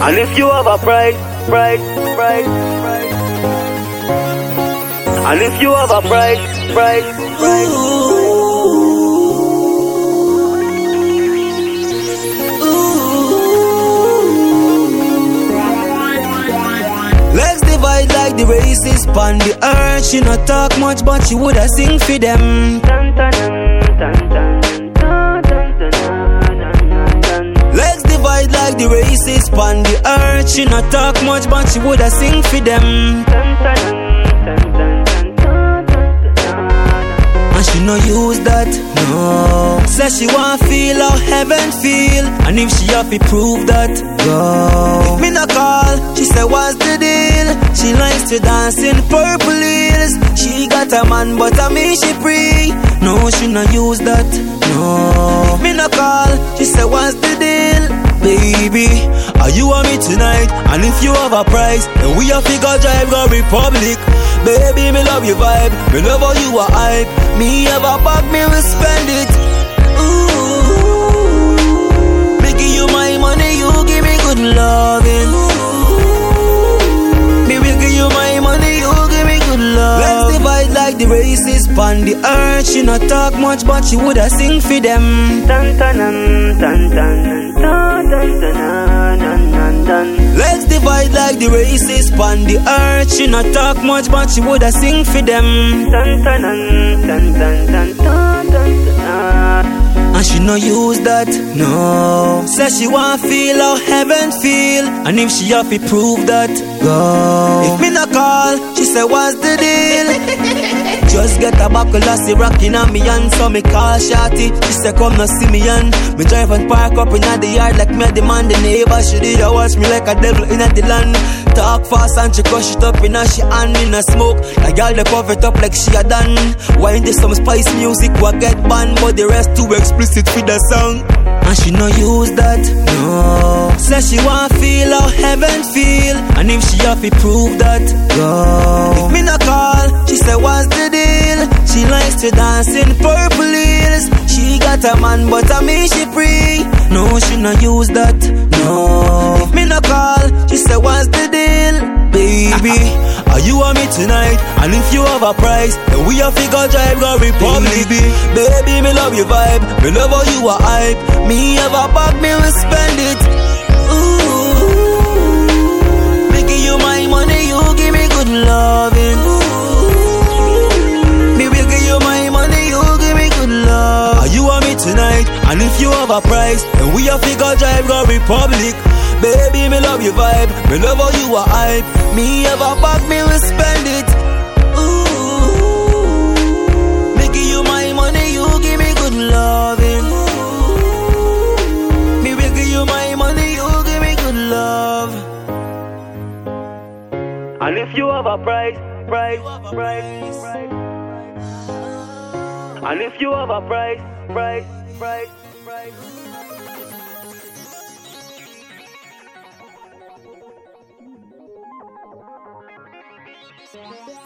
And if you have a price, and if you have a price. Legs divide like the races pon the earth. She not talk much, but she woulda sing for them. Legs divide like the races pon the earth. She not talk much, but she woulda sing for them. And she no use that, no. Says she want feel how heaven feel, and if she have to prove that, go. If me no call, she say what's the deal? She likes to dance in purple heels. She got a man, but I mean she free. No, she no use that, no. If me no call, she say what's the deal? Baby, are you on me tonight? And if you have a price, then we have to go drive go Republic. Baby, me love your vibe, me love how you are hype. Me have a bag, me will spend it. Ooh, me give you my money, you give me good loving. Me will give you my money, you give me good love. Let's divide like the races pon the earth. She not talk much, but she woulda sing for them. Let's divide like the races pon the earth. She not talk much, but she woulda sing for them. And she no use that, no. Says she want feel how heaven feel, and if she have to prove that, go. If me no call, she say what's the deal? Just get a buckle of the rockin' on me hand, so me call shawty. She say come no see me and me drive and park up inna the yard like me a demand. The neighbor she did a watch me like a devil inna the land. Talk fast and she crush it up inna she hand in a smoke. Like girl they puff it up like she a done. Why this some spice music what get banned, but the rest too explicit for the song. And she no use that, no. Says she want feel how heaven feel, and if she have to prove that, go. If me no call, she say what's the deal? She likes to dance in purple heels. She got a man, but I mean she free. No, she no use that, no. If me no call, she say what's the deal? Baby, are you on me tonight? And if you have a price, then we have to go drive go Republic. Baby, me love your vibe, me love how you are hype. Me have a bag, me will spend it. Ooh, me give you my money, you give me good loving. Me will give you my money, you give me good love. Are you on me tonight? And if you have a price, then we have to go drive go Republic. Baby, me love your vibe, me love how you are hype. Me have a bag, me will spend it. Ooh, me give you my money, you give me good loving. Me will give you my money, you give me good love. And if you have a price. And if you have a price. Yeah.